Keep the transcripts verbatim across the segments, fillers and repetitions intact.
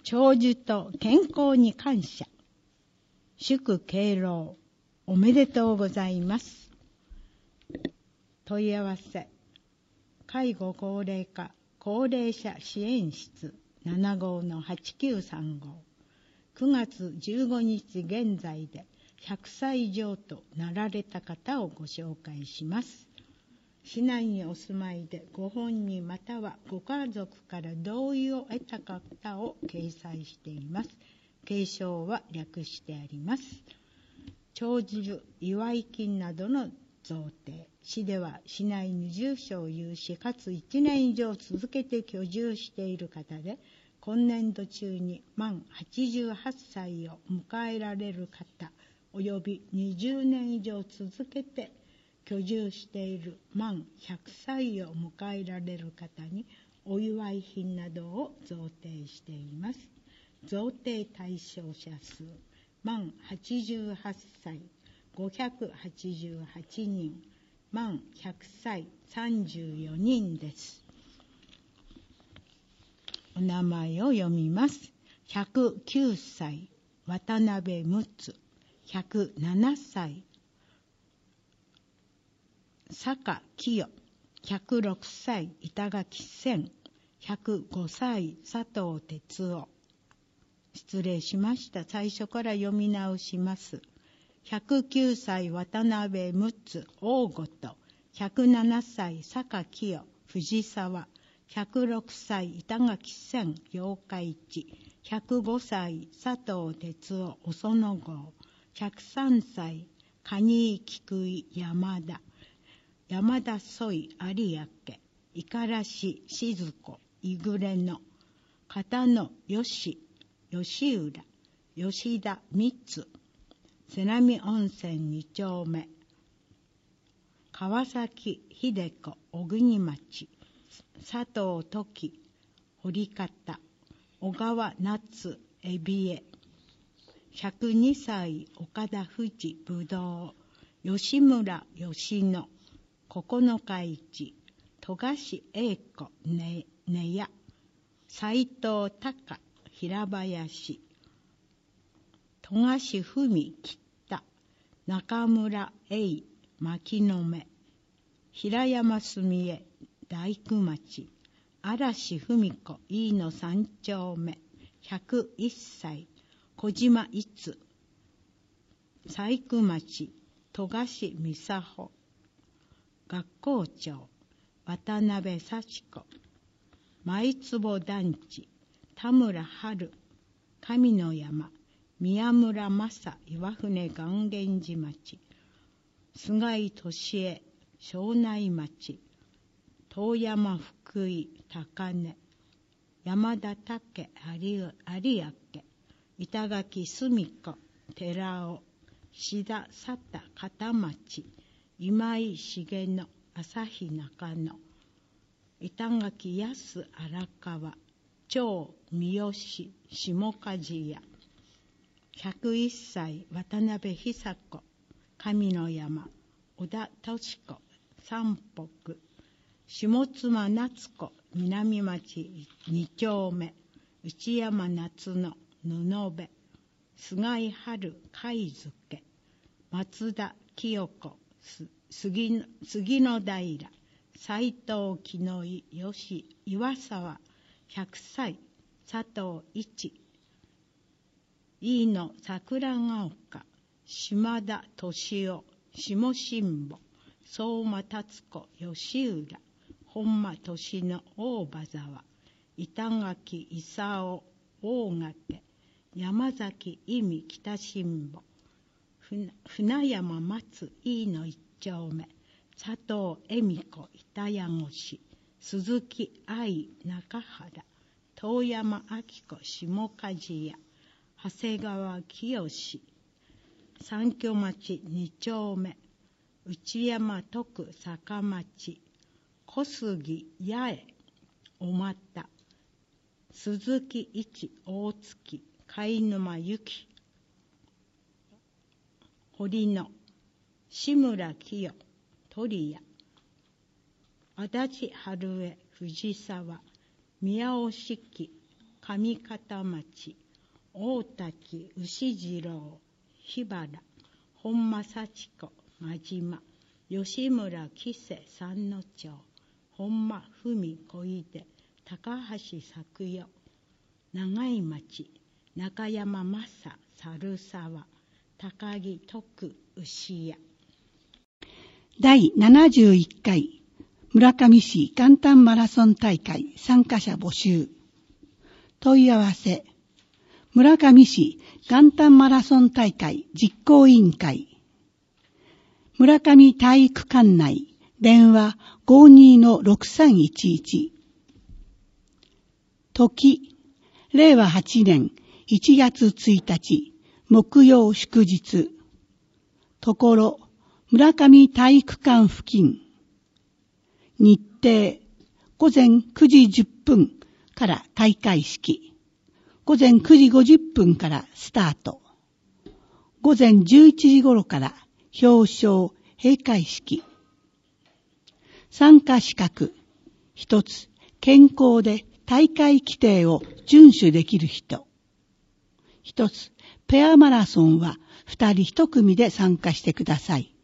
長寿と健康に感謝。祝敬老おめでとうございます。問い合わせ、介護高齢化高齢者支援室 ななごうのはちきゅうさんごう、くがつじゅうごにち現在でひゃくさい以上となられた方をご紹介します。市内にお住まいでご本人またはご家族から同意を得た方を掲載しています。継承は略してあります。長寿祝い金などの贈呈、市では市内に住所を有しかついちねん以上続けて居住している方で、今年度中に満はちじゅうはっさいを迎えられる方およびにじゅうねん以上続けて居住している満ひゃくさいを迎えられる方にお祝い品などを贈呈しています。贈呈対象者数、満はちじゅうはっさいごひゃくはちじゅうはちにん、満ひゃくさいさんじゅうよにんです。お名前を読みます。ひゃくきゅうさい渡辺睦、ひゃくななさい坂清、ひゃくろくさい板垣千、ひゃくごさい佐藤哲夫。失礼しました。最初から読み直します。ひゃくきゅうさい渡辺睦大御と、ひゃくななさい坂清藤沢、ひゃくろくさい板垣千八日市、ひゃくごさい佐藤哲夫お園号、ひゃくさんさい蟹井菊井山田、山田添有明、五十嵐静子いぐれの、片野吉吉浦吉田三つ、瀬波温泉二丁目、川崎秀子小国町、佐藤時堀方、小川夏海老江、ひゃくにさい岡田富士ぶどう、吉村吉野九日市、戸賀市英子ねや、斉藤隆平林、戸賀市文北、中村栄牧野目、平山澄江大工町、嵐文子飯野三丁目、ひゃくいっさい小島いつ細工町、戸賀市美佐穂、学校長渡辺幸子、舞坪団地田村春、上の山宮村正岩船岩源寺町、菅井俊恵庄内町、遠山福井高根、山田武有明、板垣澄子寺尾、志田佐田片町、今井重野朝日中野、板垣安荒川、長三好下梶屋、ひゃくいっさい渡辺久子上の山、小田敏子三北、下妻夏子南町二丁目、内山夏の布部、菅井春貝漬、松田清子杉杉野平、斉藤木の井吉岩沢、ひゃくさい佐藤一、飯野桜ヶ丘、島田敏夫下新保、相馬達子吉浦、本間敏野大場沢、板垣勲大掛、山崎意味北新保、船山松飯野一丁目、佐藤恵美子板谷越、鈴木愛中原、遠山明子下梶屋、長谷川清三居町二丁目、内山徳坂町、小杉八重小俣、鈴木一大月貝沼由紀、堀野志村清鳥谷、足立春江藤沢、宮尾四季上方町、大滝、牛次郎、桧原、本間幸子、真島、吉村喜瀬三之町、本間文小出、高橋作代、長井町、中山正、猿沢、高木徳、牛屋。 だいななじゅういっかい村上市元旦マラソン大会参加者募集。問い合わせ。村上市元旦マラソン大会実行委員会。村上体育館内、電話 ごーにーのろくさんいちいち。時、れいわはちねんいちがつついたち、木曜祝日。ところ、村上体育館付近。日程、ごぜんくじじゅっぷんから開会式。ごぜんくじごじゅっぷんからスタート。ごぜんじゅういちじ頃から表彰、閉会式。参加資格。一つ、健康で大会規定を遵守できる人。一つ、ペアマラソンは二人一組で参加してください。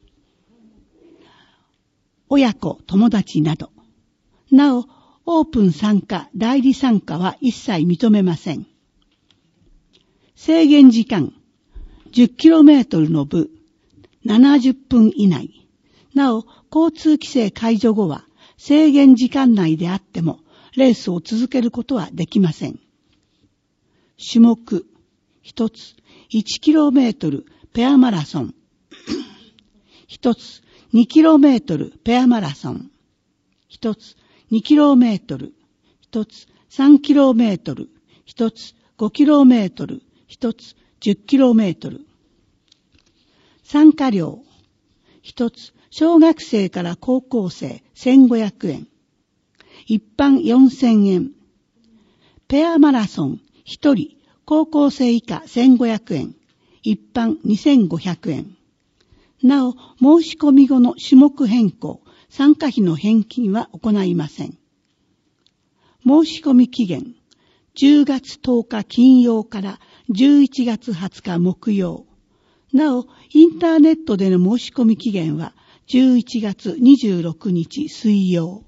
親子、友達など。なお、オープン参加、代理参加は一切認めません。制限時間、じゅっキロメートルの部、ななじゅっぷん以内。なお、交通規制解除後は、制限時間内であっても、レースを続けることはできません。種目、一つ、いちキロメートルペアマラソン。一つ、にキロメートルペアマラソン。一つ、にキロメートル。一つ、さんキロメートル。一つ、ごキロメートル。一つ、じゅっキロメートル。参加料。一つ、小学生から高校生せんごひゃくえん。一般よんせんえん。ペアマラソン一人、高校生以下せんごひゃくえん。一般にせんごひゃくえん。なお、申し込み後の種目変更、参加費の返金は行いません。申し込み期限、じゅうがつとおか金曜からじゅういちがつはつか木曜。なお、インターネットでの申し込み期限はじゅういちがつにじゅうろくにち水曜。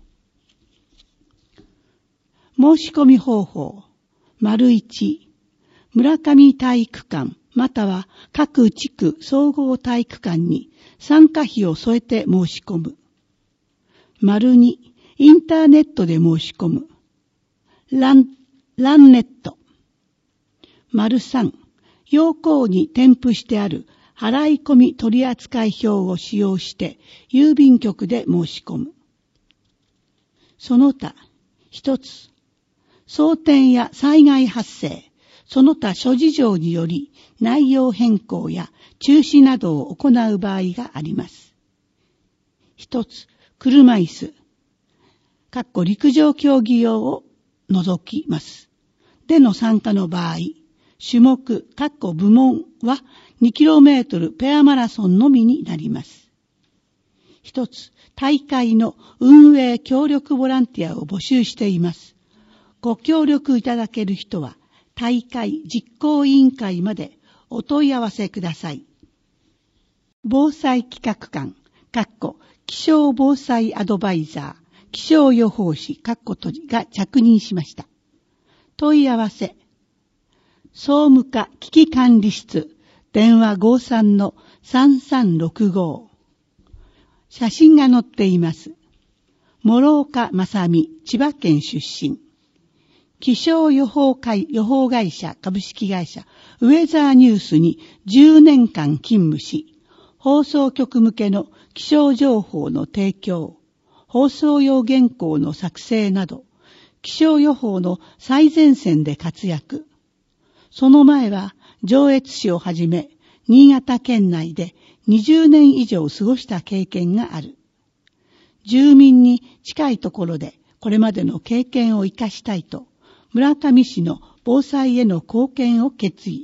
申し込み方法、丸一、村上体育館または各地区総合体育館に参加費を添えて申し込む。丸二、インターネットで申し込む。ラン、ランネット。丸三、要項に添付してある払い込み取扱表を使用して郵便局で申し込む。その他、一つ、争点や災害発生、その他諸事情により内容変更や中止などを行う場合があります。一つ、車椅子、かっこ陸上競技用を除きます。での参加の場合、種目、かっこ部門はにキロメートルペアマラソンのみになります。一つ、大会の運営協力ボランティアを募集しています。ご協力いただける人は、大会実行委員会までお問い合わせください。防災企画官、かっこ気象防災アドバイザー、気象予報士、かっこ閉じが着任しました。問い合わせ、総務課危機管理室、電話 ごーさんのさんさんろくご。写真が載っています。諸岡正美、千葉県出身。気象予報会、予報会社株式会社ウェザーニュースにじゅうねんかん勤務し、放送局向けの気象情報の提供、放送用原稿の作成など、気象予報の最前線で活躍。その前は上越市をはじめ、新潟県内でにじゅうねん以上過ごした経験がある。住民に近いところでこれまでの経験を生かしたいと、村上市の防災への貢献を決意。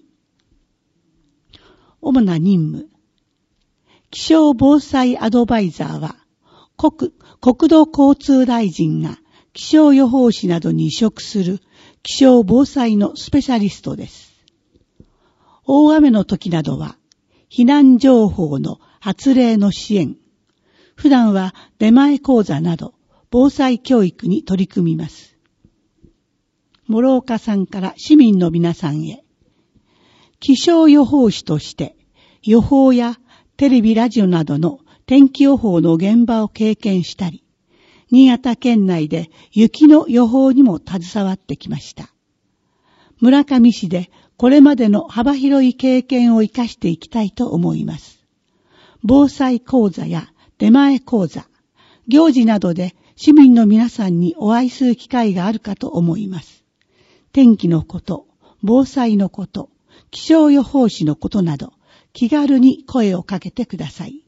主な任務。気象防災アドバイザーは、国、国土交通大臣が気象予報士などに委嘱する気象防災のスペシャリストです。大雨の時などは、避難情報の発令の支援、普段は出前講座など、防災教育に取り組みます。諸岡さんから市民の皆さんへ、気象予報士として、予報やテレビラジオなどの天気予報の現場を経験したり、新潟県内で雪の予報にも携わってきました。村上市でこれまでの幅広い経験を生かしていきたいと思います。防災講座や出前講座、行事などで市民の皆さんにお会いする機会があるかと思います。天気のこと、防災のこと、気象予報士のことなど、気軽に声をかけてください。